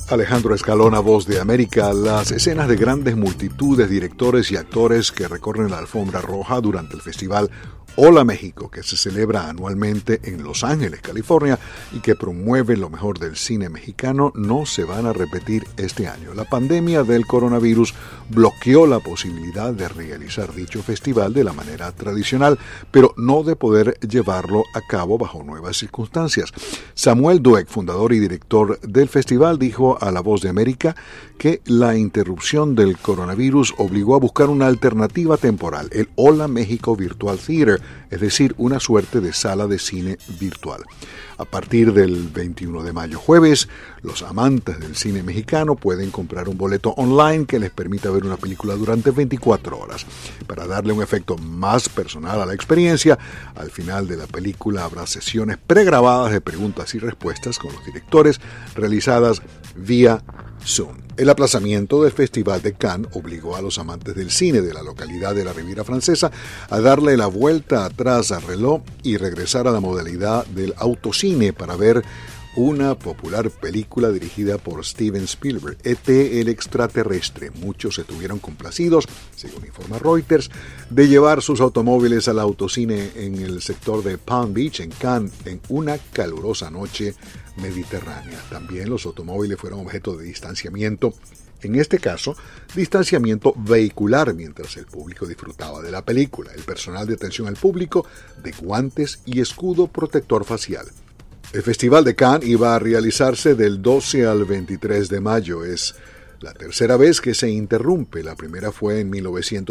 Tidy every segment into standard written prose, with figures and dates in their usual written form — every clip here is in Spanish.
Alejandro Escalona, Voz de América. Las escenas de grandes multitudes, directores y actores que recorren la alfombra roja durante el festival Hola México, que se celebra anualmente en Los Ángeles, California, y que promueve lo mejor del cine mexicano, no se van a repetir este año. La pandemia del coronavirus bloqueó la posibilidad de realizar dicho festival de la manera tradicional, pero no de poder llevarlo a cabo bajo nuevas circunstancias. Samuel Dweck, fundador y director del festival, dijo a La Voz de América que la interrupción del coronavirus obligó a buscar una alternativa temporal, el Hola México Virtual Theater, es decir, una suerte de sala de cine virtual. A partir del 21 de mayo, jueves, los amantes del cine mexicano pueden comprar un boleto online que les permita ver una película durante 24 horas. Para darle un efecto más personal a la experiencia, al final de la película habrá sesiones pregrabadas de preguntas y respuestas con los directores realizadas vía Zoom. El aplazamiento del Festival de Cannes obligó a los amantes del cine de la localidad de la Riviera Francesa a darle la vuelta atrás al reloj y regresar a la modalidad del autocine para ver una popular película dirigida por Steven Spielberg, E.T. el extraterrestre. Muchos estuvieron complacidos, según informa Reuters, de llevar sus automóviles al autocine en el sector de Palm Beach, en Cannes, en una calurosa noche mediterránea. También los automóviles fueron objeto de distanciamiento, en este caso, distanciamiento vehicular, mientras el público disfrutaba de la película. El personal de atención al público de guantes y escudo protector facial. El Festival de Cannes iba a realizarse del 12 al 23 de mayo. Es la tercera vez que se interrumpe. La primera fue en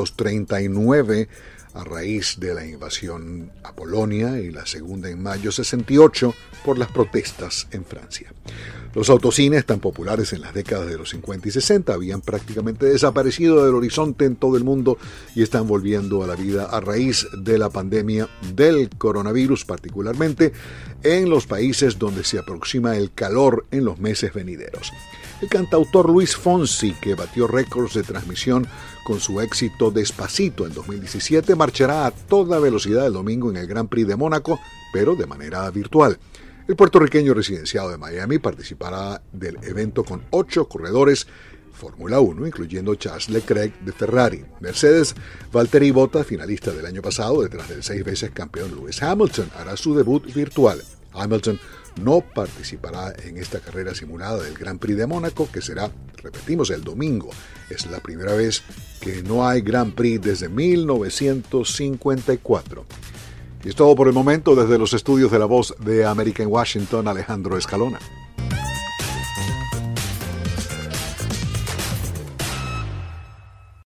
1939 a raíz de la invasión a Polonia y la segunda en mayo 68 por las protestas en Francia. Los autocines, tan populares en las décadas de los 50 y 60, habían prácticamente desaparecido del horizonte en todo el mundo y están volviendo a la vida a raíz de la pandemia del coronavirus, particularmente en los países donde se aproxima el calor en los meses venideros. El cantautor Luis Fonsi, que batió récords de transmisión con su éxito Despacito en 2017, marchará a toda velocidad el domingo en el Gran Prix de Mónaco, pero de manera virtual. El puertorriqueño residenciado de Miami participará del evento con 8 corredores Fórmula 1, incluyendo Charles Leclerc de Ferrari. Mercedes, Valtteri Bottas, finalista del año pasado, detrás del 6 veces campeón Lewis Hamilton, hará su debut virtual. Hamilton no participará en esta carrera simulada del Gran Prix de Mónaco, que será, repetimos, el domingo. Es la primera vez que no hay Gran Prix desde 1954. Y es todo por el momento desde los estudios de La Voz de América en Washington, Alejandro Escalona.